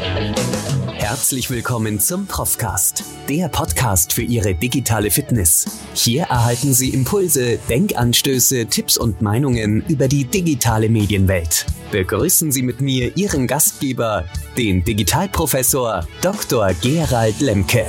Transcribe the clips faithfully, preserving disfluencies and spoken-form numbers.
Herzlich willkommen zum Profcast, der Podcast für Ihre digitale Fitness. Hier erhalten Sie Impulse, Denkanstöße, Tipps und Meinungen über die digitale Medienwelt. Begrüßen Sie mit mir Ihren Gastgeber, den Digitalprofessor Doktor Gerald Lemke.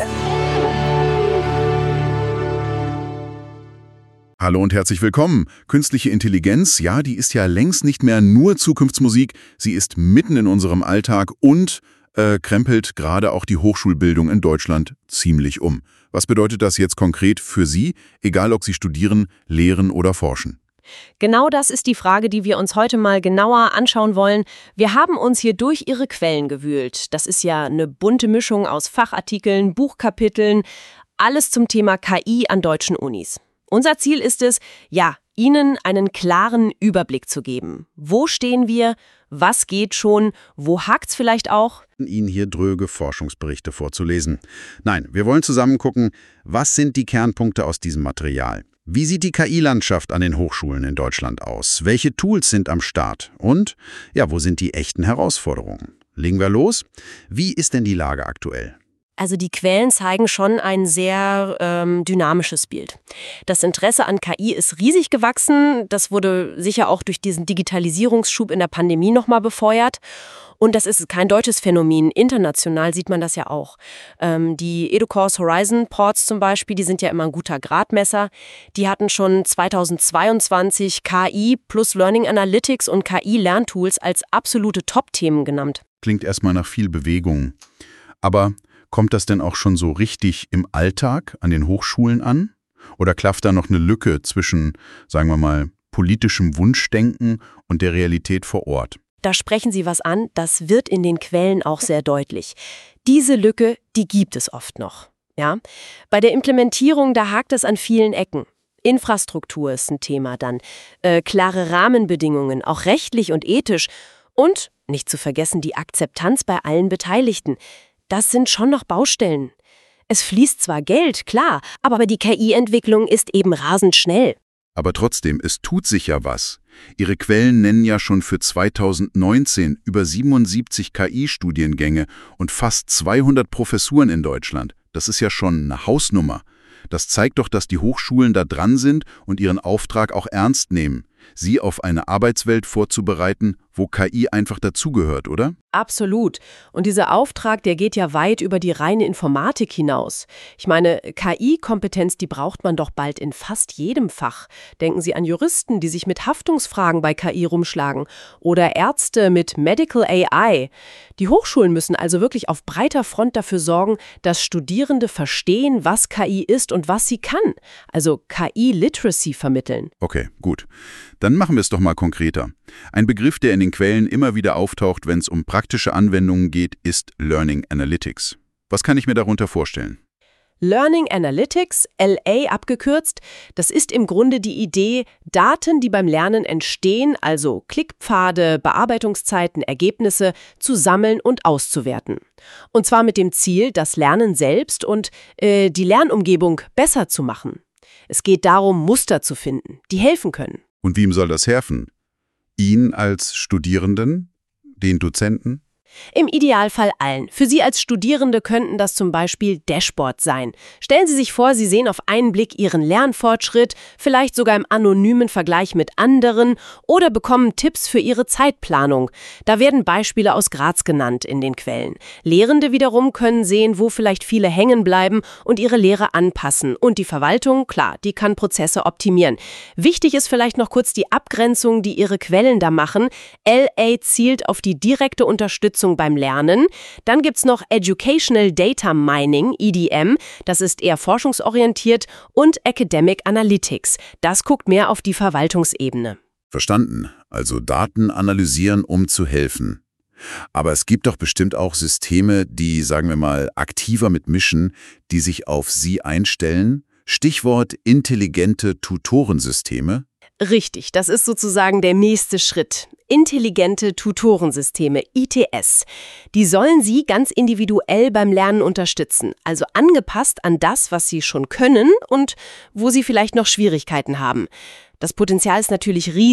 Hallo und herzlich willkommen. Künstliche Intelligenz, ja, die ist ja längst nicht mehr nur Zukunftsmusik, sie ist mitten in unserem Alltag und äh, krempelt gerade auch die Hochschulbildung in Deutschland ziemlich um. Was bedeutet das jetzt konkret für Sie, egal ob Sie studieren, lehren oder forschen? Genau das ist die Frage, die wir uns heute mal genauer anschauen wollen. Wir haben uns hier durch Ihre Quellen gewühlt. Das ist ja eine bunte Mischung aus Fachartikeln, Buchkapiteln, alles zum Thema K I an deutschen Unis. Unser Ziel ist es, ja, Ihnen einen klaren Überblick zu geben. Wo stehen wir? Was geht schon? Wo hakt's vielleicht auch? Ihnen hier dröge Forschungsberichte vorzulesen. Nein, wir wollen zusammen gucken, was sind die Kernpunkte aus diesem Material? Wie sieht die K I-Landschaft an den Hochschulen in Deutschland aus? Welche Tools sind am Start? Und, ja, wo sind die echten Herausforderungen? Legen wir los? Wie ist denn die Lage aktuell? Also die Quellen zeigen schon ein sehr ähm, dynamisches Bild. Das Interesse an K I ist riesig gewachsen. Das wurde sicher auch durch diesen Digitalisierungsschub in der Pandemie nochmal befeuert. Und das ist kein deutsches Phänomen. International sieht man das ja auch. Ähm, die Educourse Horizon Ports zum Beispiel, die sind ja immer ein guter Gradmesser. Die hatten schon zweitausendzweiundzwanzig K I plus Learning Analytics und K I-Lerntools als absolute Top-Themen genannt. Klingt erstmal nach viel Bewegung. Aber kommt das denn auch schon so richtig im Alltag an den Hochschulen an? Oder klafft da noch eine Lücke zwischen, sagen wir mal, politischem Wunschdenken und der Realität vor Ort? Da sprechen Sie was an, das wird in den Quellen auch sehr deutlich. Diese Lücke, die gibt es oft noch. Ja? Bei der Implementierung, da hakt es an vielen Ecken. Infrastruktur ist ein Thema dann, äh, klare Rahmenbedingungen, auch rechtlich und ethisch. Und, nicht zu vergessen, die Akzeptanz bei allen Beteiligten. Das sind schon noch Baustellen. Es fließt zwar Geld, klar, aber die K I-Entwicklung ist eben rasend schnell. Aber trotzdem, es tut sich ja was. Ihre Quellen nennen ja schon für zweitausendneunzehn über siebenundsiebzig K I-Studiengänge und fast zweihundert Professuren in Deutschland. Das ist ja schon eine Hausnummer. Das zeigt doch, dass die Hochschulen da dran sind und ihren Auftrag auch ernst nehmen, sie auf eine Arbeitswelt vorzubereiten, wo K I einfach dazugehört, oder? Absolut. Und dieser Auftrag, der geht ja weit über die reine Informatik hinaus. Ich meine, K I-Kompetenz, die braucht man doch bald in fast jedem Fach. Denken Sie an Juristen, die sich mit Haftungsfragen bei K I rumschlagen. Oder Ärzte mit Medical A I. Die Hochschulen müssen also wirklich auf breiter Front dafür sorgen, dass Studierende verstehen, was K I ist und was sie kann. Also K I-Literacy vermitteln. Okay, gut. Dann machen wir es doch mal konkreter. Ein Begriff, der in den Quellen immer wieder auftaucht, wenn es um praktische Anwendungen geht, ist Learning Analytics. Was kann ich mir darunter vorstellen? Learning Analytics, L A abgekürzt, das ist im Grunde die Idee, Daten, die beim Lernen entstehen, also Klickpfade, Bearbeitungszeiten, Ergebnisse, zu sammeln und auszuwerten. Und zwar mit dem Ziel, das Lernen selbst und äh, die Lernumgebung besser zu machen. Es geht darum, Muster zu finden, die helfen können. Und wem soll das helfen? Ihnen als Studierenden? Den Dozenten? Im Idealfall allen. Für Sie als Studierende könnten das zum Beispiel Dashboards sein. Stellen Sie sich vor, Sie sehen auf einen Blick Ihren Lernfortschritt, vielleicht sogar im anonymen Vergleich mit anderen oder bekommen Tipps für Ihre Zeitplanung. Da werden Beispiele aus Graz genannt in den Quellen. Lehrende wiederum können sehen, wo vielleicht viele hängen bleiben und ihre Lehre anpassen. Und die Verwaltung, klar, die kann Prozesse optimieren. Wichtig ist vielleicht noch kurz die Abgrenzung, die Ihre Quellen da machen. L A zielt auf die direkte Unterstützung beim Lernen. Dann gibt es noch Educational Data Mining, E D M, das ist eher forschungsorientiert, und Academic Analytics, das guckt mehr auf die Verwaltungsebene. Verstanden. Also Daten analysieren, um zu helfen. Aber es gibt doch bestimmt auch Systeme, die, sagen wir mal, aktiver mitmischen, die sich auf Sie einstellen. Stichwort intelligente Tutorensysteme. Richtig, das ist sozusagen der nächste Schritt. Intelligente Tutorensysteme, I T S. Die sollen Sie ganz individuell beim Lernen unterstützen, also angepasst an das, was Sie schon können und wo Sie vielleicht noch Schwierigkeiten haben. Das Potenzial ist natürlich riesig.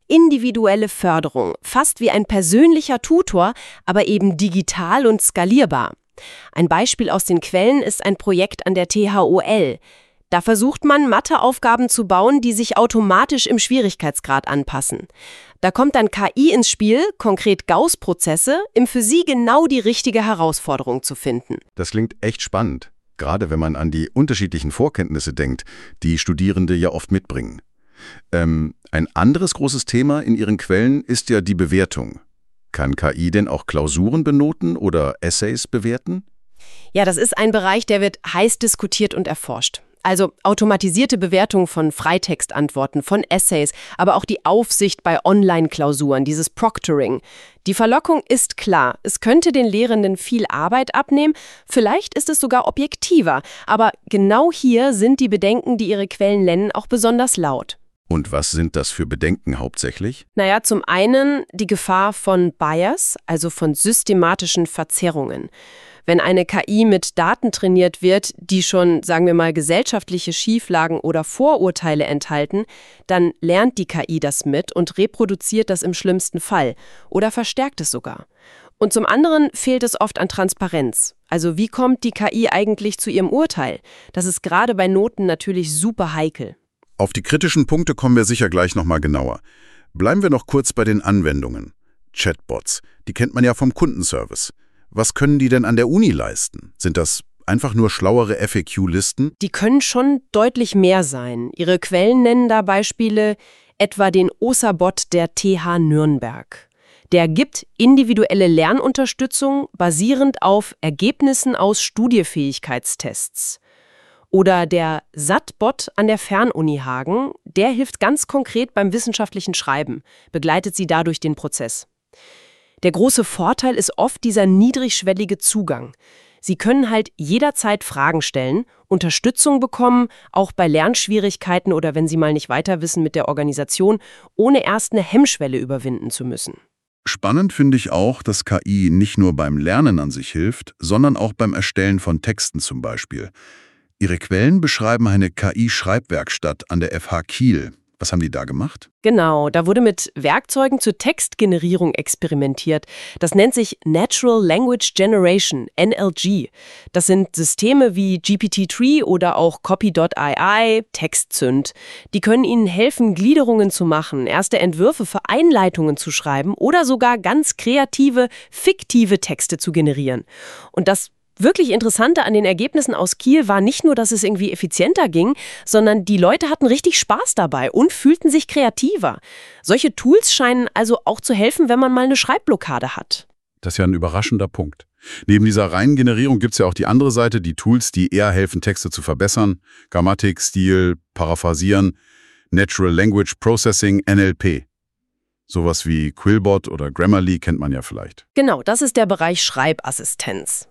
Individuelle Förderung, fast wie ein persönlicher Tutor, aber eben digital und skalierbar. Ein Beispiel aus den Quellen ist ein Projekt an der T H O L. Da versucht man, Matheaufgaben zu bauen, die sich automatisch im Schwierigkeitsgrad anpassen. Da kommt dann K I ins Spiel, konkret Gauß-Prozesse, um für sie genau die richtige Herausforderung zu finden. Das klingt echt spannend, gerade wenn man an die unterschiedlichen Vorkenntnisse denkt, die Studierende ja oft mitbringen. Ähm, ein anderes großes Thema in Ihren Quellen ist ja die Bewertung. Kann K I denn auch Klausuren benoten oder Essays bewerten? Ja, das ist ein Bereich, der wird heiß diskutiert und erforscht. Also automatisierte Bewertung von Freitextantworten, von Essays, aber auch die Aufsicht bei Online-Klausuren, dieses Proctoring. Die Verlockung ist klar, es könnte den Lehrenden viel Arbeit abnehmen, vielleicht ist es sogar objektiver, aber genau hier sind die Bedenken, die Ihre Quellen nennen, auch besonders laut. Und was sind das für Bedenken hauptsächlich? Naja, zum einen die Gefahr von Bias, also von systematischen Verzerrungen. Wenn eine K I mit Daten trainiert wird, die schon, sagen wir mal, gesellschaftliche Schieflagen oder Vorurteile enthalten, dann lernt die K I das mit und reproduziert das im schlimmsten Fall oder verstärkt es sogar. Und zum anderen fehlt es oft an Transparenz. Also wie kommt die K I eigentlich zu ihrem Urteil? Das ist gerade bei Noten natürlich super heikel. Auf die kritischen Punkte kommen wir sicher gleich nochmal genauer. Bleiben wir noch kurz bei den Anwendungen. Chatbots, die kennt man ja vom Kundenservice. Was können die denn an der Uni leisten? Sind das einfach nur schlauere F A Q-Listen? Die können schon deutlich mehr sein. Ihre Quellen nennen da Beispiele, etwa den O S A-Bot der T H Nürnberg. Der gibt individuelle Lernunterstützung basierend auf Ergebnissen aus Studiefähigkeitstests. Oder der S A T-Bot an der Fernuni Hagen, der hilft ganz konkret beim wissenschaftlichen Schreiben, begleitet sie dadurch den Prozess. Der große Vorteil ist oft dieser niedrigschwellige Zugang. Sie können halt jederzeit Fragen stellen, Unterstützung bekommen, auch bei Lernschwierigkeiten oder wenn Sie mal nicht weiter wissen mit der Organisation, ohne erst eine Hemmschwelle überwinden zu müssen. Spannend finde ich auch, dass K I nicht nur beim Lernen an sich hilft, sondern auch beim Erstellen von Texten zum Beispiel. Ihre Quellen beschreiben eine K I-Schreibwerkstatt an der F H Kiel. Was haben die da gemacht? Genau, da wurde mit Werkzeugen zur Textgenerierung experimentiert. Das nennt sich Natural Language Generation, N L G. Das sind Systeme wie G P T drei oder auch Copy Punkt I I, TextZünd. Die können Ihnen helfen, Gliederungen zu machen, erste Entwürfe für Einleitungen zu schreiben oder sogar ganz kreative, fiktive Texte zu generieren. Und das wirklich Interessante an den Ergebnissen aus Kiel war nicht nur, dass es irgendwie effizienter ging, sondern die Leute hatten richtig Spaß dabei und fühlten sich kreativer. Solche Tools scheinen also auch zu helfen, wenn man mal eine Schreibblockade hat. Das ist ja ein überraschender Punkt. Neben dieser reinen Generierung gibt es ja auch die andere Seite, die Tools, die eher helfen, Texte zu verbessern. Grammatik, Stil, Paraphrasieren, Natural Language Processing, N L P. Sowas wie Quillbot oder Grammarly kennt man ja vielleicht. Genau, das ist der Bereich Schreibassistenz.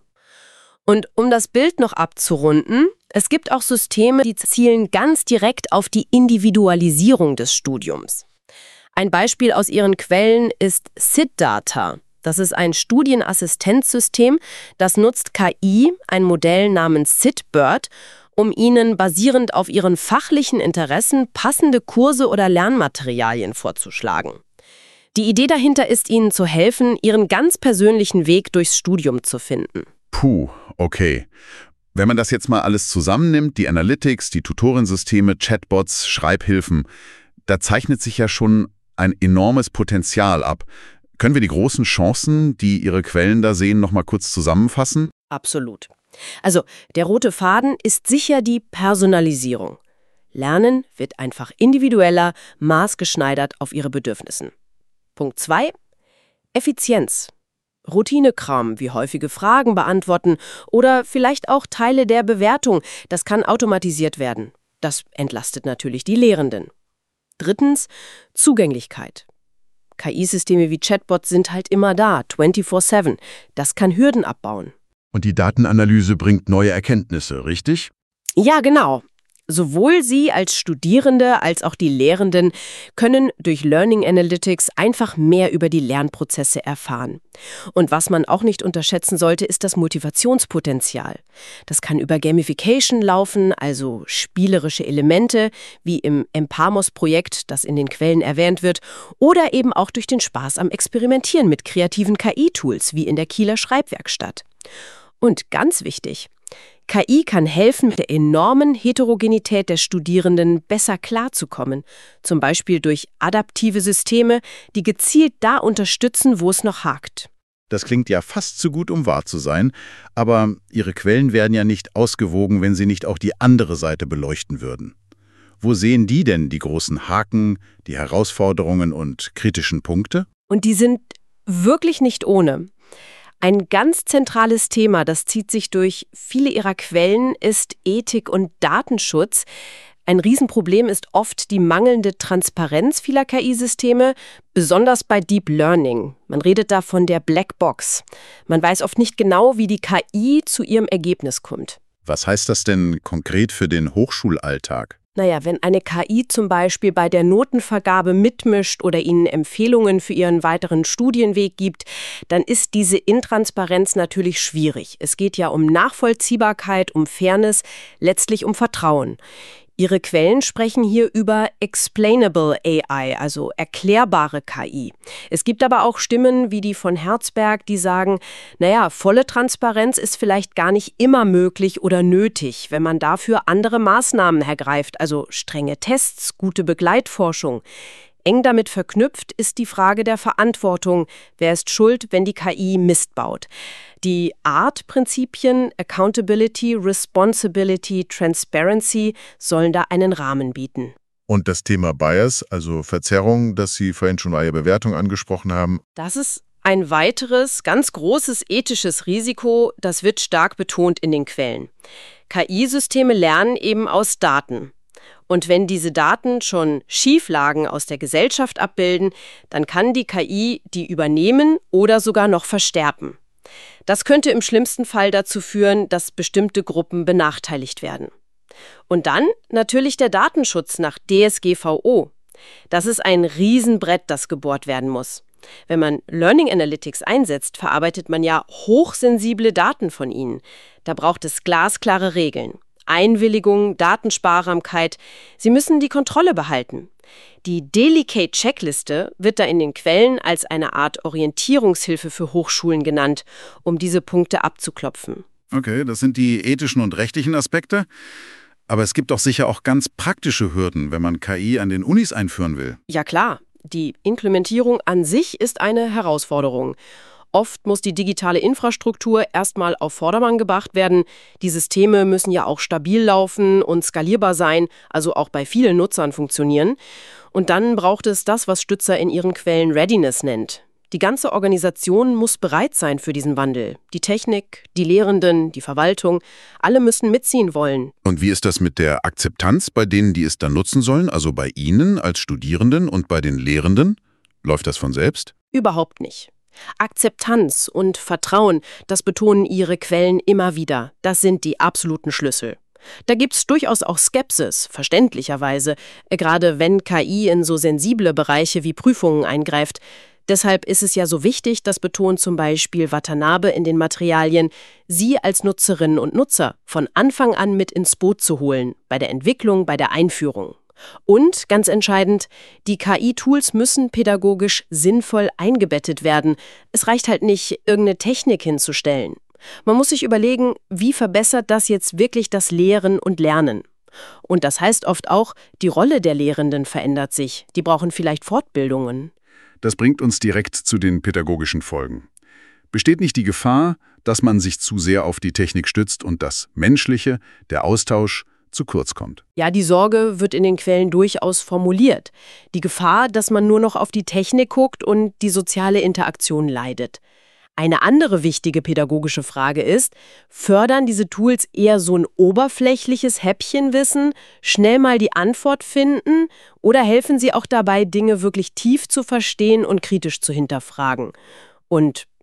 Und um das Bild noch abzurunden, es gibt auch Systeme, die zielen ganz direkt auf die Individualisierung des Studiums. Ein Beispiel aus Ihren Quellen ist SIT-Data. Das ist ein Studienassistenzsystem, das nutzt K I, ein Modell namens SIT-BERT, um Ihnen basierend auf Ihren fachlichen Interessen passende Kurse oder Lernmaterialien vorzuschlagen. Die Idee dahinter ist, Ihnen zu helfen, Ihren ganz persönlichen Weg durchs Studium zu finden. Puh, okay. Wenn man das jetzt mal alles zusammennimmt, die Analytics, die Tutorensysteme, Chatbots, Schreibhilfen, da zeichnet sich ja schon ein enormes Potenzial ab. Können wir die großen Chancen, die Ihre Quellen da sehen, noch mal kurz zusammenfassen? Absolut. Also, der rote Faden ist sicher die Personalisierung. Lernen wird einfach individueller, maßgeschneidert auf Ihre Bedürfnissen. Punkt zwei. Effizienz. Routinekram wie häufige Fragen beantworten oder vielleicht auch Teile der Bewertung, das kann automatisiert werden. Das entlastet natürlich die Lehrenden. Drittens, Zugänglichkeit. K I-Systeme wie Chatbots sind halt immer da, vierundzwanzig sieben. Das kann Hürden abbauen. Und die Datenanalyse bringt neue Erkenntnisse, richtig? Ja, genau. Sowohl Sie als Studierende als auch die Lehrenden können durch Learning Analytics einfach mehr über die Lernprozesse erfahren. Und was man auch nicht unterschätzen sollte, ist das Motivationspotenzial. Das kann über Gamification laufen, also spielerische Elemente, wie im Empamos-Projekt, das in den Quellen erwähnt wird, oder eben auch durch den Spaß am Experimentieren mit kreativen K I-Tools, wie in der Kieler Schreibwerkstatt. Und ganz wichtig: K I kann helfen, mit der enormen Heterogenität der Studierenden besser klarzukommen, zum Beispiel durch adaptive Systeme, die gezielt da unterstützen, wo es noch hakt. Das klingt ja fast zu gut, um wahr zu sein, aber Ihre Quellen wären ja nicht ausgewogen, wenn Sie nicht auch die andere Seite beleuchten würden. Wo sehen die denn die großen Haken, die Herausforderungen und kritischen Punkte? Und die sind wirklich nicht ohne. Ein ganz zentrales Thema, das zieht sich durch viele ihrer Quellen, ist Ethik und Datenschutz. Ein Riesenproblem ist oft die mangelnde Transparenz vieler K I-Systeme, besonders bei Deep Learning. Man redet da von der Black Box. Man weiß oft nicht genau, wie die K I zu ihrem Ergebnis kommt. Was heißt das denn konkret für den Hochschulalltag? Naja, wenn eine K I zum Beispiel bei der Notenvergabe mitmischt oder Ihnen Empfehlungen für Ihren weiteren Studienweg gibt, dann ist diese Intransparenz natürlich schwierig. Es geht ja um Nachvollziehbarkeit, um Fairness, letztlich um Vertrauen. Ihre Quellen sprechen hier über Explainable A I, also erklärbare K I. Es gibt aber auch Stimmen wie die von Herzberg, die sagen, naja, volle Transparenz ist vielleicht gar nicht immer möglich oder nötig, wenn man dafür andere Maßnahmen ergreift, also strenge Tests, gute Begleitforschung. Eng damit verknüpft ist die Frage der Verantwortung. Wer ist schuld, wenn die K I Mist baut? Die A R T-Prinzipien Accountability, Responsibility, Transparency sollen da einen Rahmen bieten. Und das Thema Bias, also Verzerrung, das Sie vorhin schon bei Ihrer Bewertung angesprochen haben? Das ist ein weiteres, ganz großes ethisches Risiko, das wird stark betont in den Quellen. K I-Systeme lernen eben aus Daten. Und wenn diese Daten schon Schieflagen aus der Gesellschaft abbilden, dann kann die K I die übernehmen oder sogar noch verstärken. Das könnte im schlimmsten Fall dazu führen, dass bestimmte Gruppen benachteiligt werden. Und dann natürlich der Datenschutz nach D S G V O. Das ist ein Riesenbrett, das gebohrt werden muss. Wenn man Learning Analytics einsetzt, verarbeitet man ja hochsensible Daten von ihnen. Da braucht es glasklare Regeln. Einwilligung, Datensparsamkeit. Sie müssen die Kontrolle behalten. Die Delicate-Checkliste wird da in den Quellen als eine Art Orientierungshilfe für Hochschulen genannt, um diese Punkte abzuklopfen. Okay, das sind die ethischen und rechtlichen Aspekte. Aber es gibt doch sicher auch ganz praktische Hürden, wenn man K I an den Unis einführen will. Ja klar, die Implementierung an sich ist eine Herausforderung. Oft muss die digitale Infrastruktur erstmal auf Vordermann gebracht werden. Die Systeme müssen ja auch stabil laufen und skalierbar sein, also auch bei vielen Nutzern funktionieren. Und dann braucht es das, was Stützer in ihren Quellen Readiness nennt. Die ganze Organisation muss bereit sein für diesen Wandel. Die Technik, die Lehrenden, die Verwaltung, alle müssen mitziehen wollen. Und wie ist das mit der Akzeptanz bei denen, die es dann nutzen sollen, also bei Ihnen als Studierenden und bei den Lehrenden? Läuft das von selbst? Überhaupt nicht. Akzeptanz und Vertrauen, das betonen ihre Quellen immer wieder. Das sind die absoluten Schlüssel. Da gibt's durchaus auch Skepsis, verständlicherweise, gerade wenn K I in so sensible Bereiche wie Prüfungen eingreift. Deshalb ist es ja so wichtig, das betont zum Beispiel Watanabe in den Materialien, Sie als Nutzerinnen und Nutzer von Anfang an mit ins Boot zu holen, bei der Entwicklung, bei der Einführung. Und, ganz entscheidend, die K I-Tools müssen pädagogisch sinnvoll eingebettet werden. Es reicht halt nicht, irgendeine Technik hinzustellen. Man muss sich überlegen, wie verbessert das jetzt wirklich das Lehren und Lernen? Und das heißt oft auch, die Rolle der Lehrenden verändert sich. Die brauchen vielleicht Fortbildungen. Das bringt uns direkt zu den pädagogischen Folgen. Besteht nicht die Gefahr, dass man sich zu sehr auf die Technik stützt und das Menschliche, der Austausch, zu kurz kommt? Ja, die Sorge wird in den Quellen durchaus formuliert. Die Gefahr, dass man nur noch auf die Technik guckt und die soziale Interaktion leidet. Eine andere wichtige pädagogische Frage ist, fördern diese Tools eher so ein oberflächliches Häppchenwissen, schnell mal die Antwort finden, oder helfen sie auch dabei, Dinge wirklich tief zu verstehen und kritisch zu hinterfragen? Und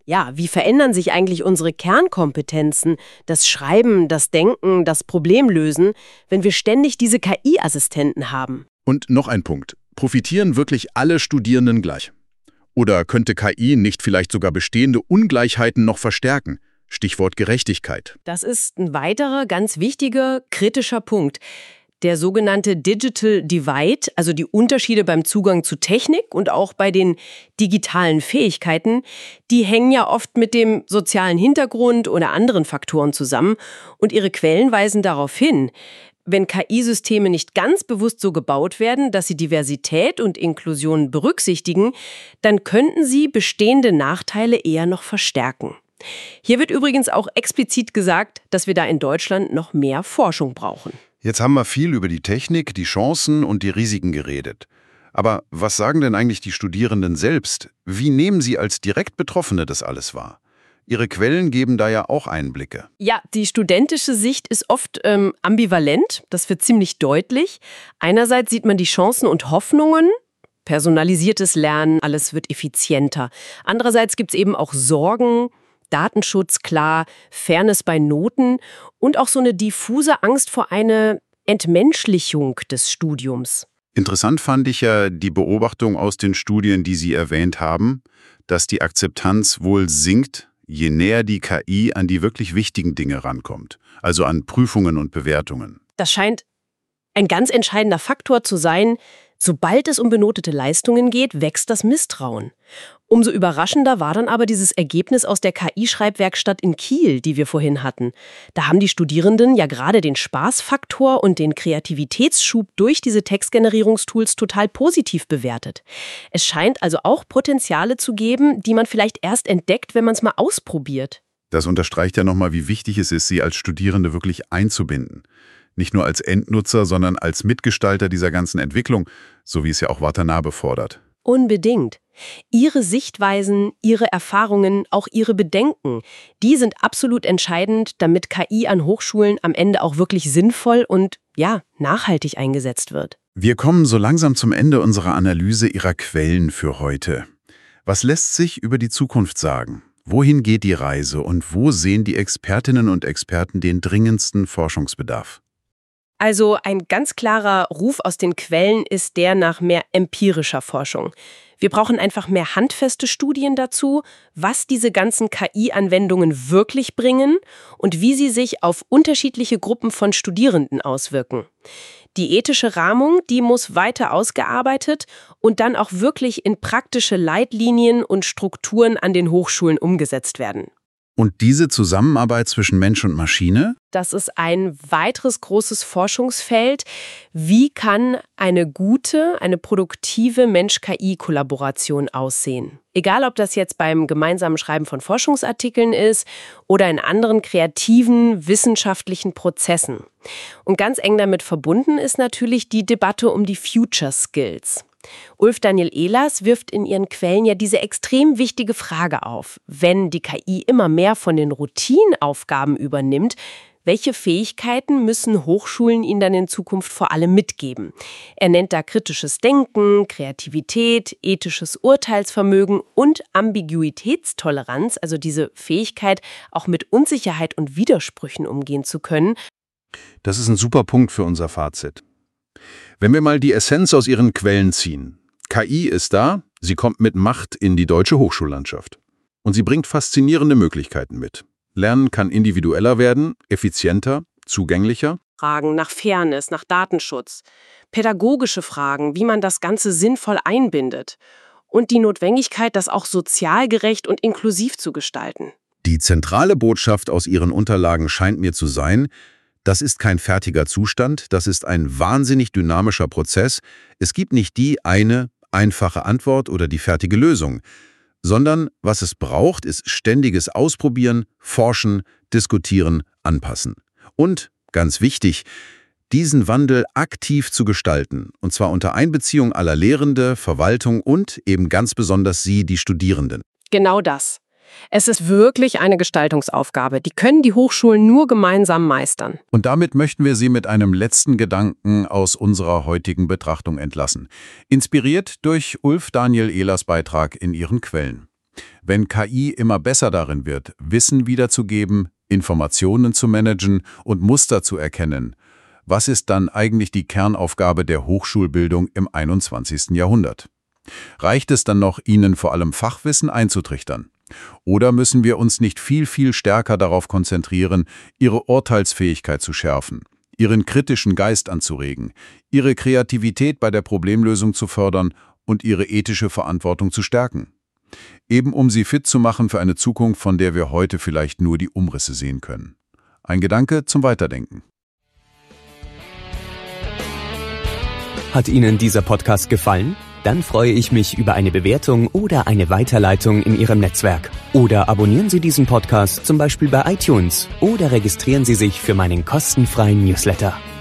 Ja, wie verändern sich eigentlich unsere Kernkompetenzen, das Schreiben, das Denken, das Problemlösen, wenn wir ständig diese K I-Assistenten haben? Und noch ein Punkt. Profitieren wirklich alle Studierenden gleich? Oder könnte K I nicht vielleicht sogar bestehende Ungleichheiten noch verstärken? Stichwort Gerechtigkeit. Das ist ein weiterer ganz wichtiger, kritischer Punkt. Der sogenannte Digital Divide, also die Unterschiede beim Zugang zu Technik und auch bei den digitalen Fähigkeiten, die hängen ja oft mit dem sozialen Hintergrund oder anderen Faktoren zusammen und ihre Quellen weisen darauf hin. Wenn K I-Systeme nicht ganz bewusst so gebaut werden, dass sie Diversität und Inklusion berücksichtigen, dann könnten sie bestehende Nachteile eher noch verstärken. Hier wird übrigens auch explizit gesagt, dass wir da in Deutschland noch mehr Forschung brauchen. Jetzt haben wir viel über die Technik, die Chancen und die Risiken geredet. Aber was sagen denn eigentlich die Studierenden selbst? Wie nehmen sie als direkt Betroffene das alles wahr? Ihre Quellen geben da ja auch Einblicke. Ja, die studentische Sicht ist oft ähm, ambivalent, das wird ziemlich deutlich. Einerseits sieht man die Chancen und Hoffnungen, personalisiertes Lernen, alles wird effizienter. Andererseits gibt es eben auch Sorgen, Datenschutz, klar, Fairness bei Noten und auch so eine diffuse Angst vor einer Entmenschlichung des Studiums. Interessant fand ich ja die Beobachtung aus den Studien, die Sie erwähnt haben, dass die Akzeptanz wohl sinkt, je näher die K I an die wirklich wichtigen Dinge rankommt, also an Prüfungen und Bewertungen. Das scheint ein ganz entscheidender Faktor zu sein. Sobald es um benotete Leistungen geht, wächst das Misstrauen. Umso überraschender war dann aber dieses Ergebnis aus der K I-Schreibwerkstatt in Kiel, die wir vorhin hatten. Da haben die Studierenden ja gerade den Spaßfaktor und den Kreativitätsschub durch diese Textgenerierungstools total positiv bewertet. Es scheint also auch Potenziale zu geben, die man vielleicht erst entdeckt, wenn man es mal ausprobiert. Das unterstreicht ja nochmal, wie wichtig es ist, sie als Studierende wirklich einzubinden. Nicht nur als Endnutzer, sondern als Mitgestalter dieser ganzen Entwicklung, so wie es ja auch Watanabe fordert. Unbedingt. Ihre Sichtweisen, Ihre Erfahrungen, auch Ihre Bedenken, die sind absolut entscheidend, damit K I an Hochschulen am Ende auch wirklich sinnvoll und, ja, nachhaltig eingesetzt wird. Wir kommen so langsam zum Ende unserer Analyse Ihrer Quellen für heute. Was lässt sich über die Zukunft sagen? Wohin geht die Reise und wo sehen die Expertinnen und Experten den dringendsten Forschungsbedarf? Also ein ganz klarer Ruf aus den Quellen ist der nach mehr empirischer Forschung. Wir brauchen einfach mehr handfeste Studien dazu, was diese ganzen K I-Anwendungen wirklich bringen und wie sie sich auf unterschiedliche Gruppen von Studierenden auswirken. Die ethische Rahmung, die muss weiter ausgearbeitet und dann auch wirklich in praktische Leitlinien und Strukturen an den Hochschulen umgesetzt werden. Und diese Zusammenarbeit zwischen Mensch und Maschine? Das ist ein weiteres großes Forschungsfeld. Wie kann eine gute, eine produktive Mensch-K I-Kollaboration aussehen? Egal, ob das jetzt beim gemeinsamen Schreiben von Forschungsartikeln ist oder in anderen kreativen, wissenschaftlichen Prozessen. Und ganz eng damit verbunden ist natürlich die Debatte um die Future Skills. Ulf Daniel Ehlers wirft in ihren Quellen ja diese extrem wichtige Frage auf. Wenn die K I immer mehr von den Routineaufgaben übernimmt, welche Fähigkeiten müssen Hochschulen ihnen dann in Zukunft vor allem mitgeben? Er nennt da kritisches Denken, Kreativität, ethisches Urteilsvermögen und Ambiguitätstoleranz, also diese Fähigkeit, auch mit Unsicherheit und Widersprüchen umgehen zu können. Das ist ein super Punkt für unser Fazit. Wenn wir mal die Essenz aus Ihren Quellen ziehen. K I ist da, sie kommt mit Macht in die deutsche Hochschullandschaft. Und sie bringt faszinierende Möglichkeiten mit. Lernen kann individueller werden, effizienter, zugänglicher. Fragen nach Fairness, nach Datenschutz, pädagogische Fragen, wie man das Ganze sinnvoll einbindet und die Notwendigkeit, das auch sozial gerecht und inklusiv zu gestalten. Die zentrale Botschaft aus Ihren Unterlagen scheint mir zu sein, das ist kein fertiger Zustand, das ist ein wahnsinnig dynamischer Prozess. Es gibt nicht die eine, einfache Antwort oder die fertige Lösung, sondern was es braucht, ist ständiges Ausprobieren, Forschen, Diskutieren, Anpassen. Und, ganz wichtig, diesen Wandel aktiv zu gestalten, und zwar unter Einbeziehung aller Lehrende, Verwaltung und eben ganz besonders Sie, die Studierenden. Genau das. Es ist wirklich eine Gestaltungsaufgabe. Die können die Hochschulen nur gemeinsam meistern. Und damit möchten wir Sie mit einem letzten Gedanken aus unserer heutigen Betrachtung entlassen. Inspiriert durch Ulf Daniel Ehlers Beitrag in Ihren Quellen. Wenn K I immer besser darin wird, Wissen wiederzugeben, Informationen zu managen und Muster zu erkennen, was ist dann eigentlich die Kernaufgabe der Hochschulbildung im einundzwanzigsten Jahrhundert? Reicht es dann noch, ihnen vor allem Fachwissen einzutrichtern? Oder müssen wir uns nicht viel, viel stärker darauf konzentrieren, ihre Urteilsfähigkeit zu schärfen, ihren kritischen Geist anzuregen, ihre Kreativität bei der Problemlösung zu fördern und ihre ethische Verantwortung zu stärken? Eben um sie fit zu machen für eine Zukunft, von der wir heute vielleicht nur die Umrisse sehen können. Ein Gedanke zum Weiterdenken. Hat Ihnen dieser Podcast gefallen? Dann freue ich mich über eine Bewertung oder eine Weiterleitung in Ihrem Netzwerk. Oder abonnieren Sie diesen Podcast zum Beispiel bei iTunes oder registrieren Sie sich für meinen kostenfreien Newsletter.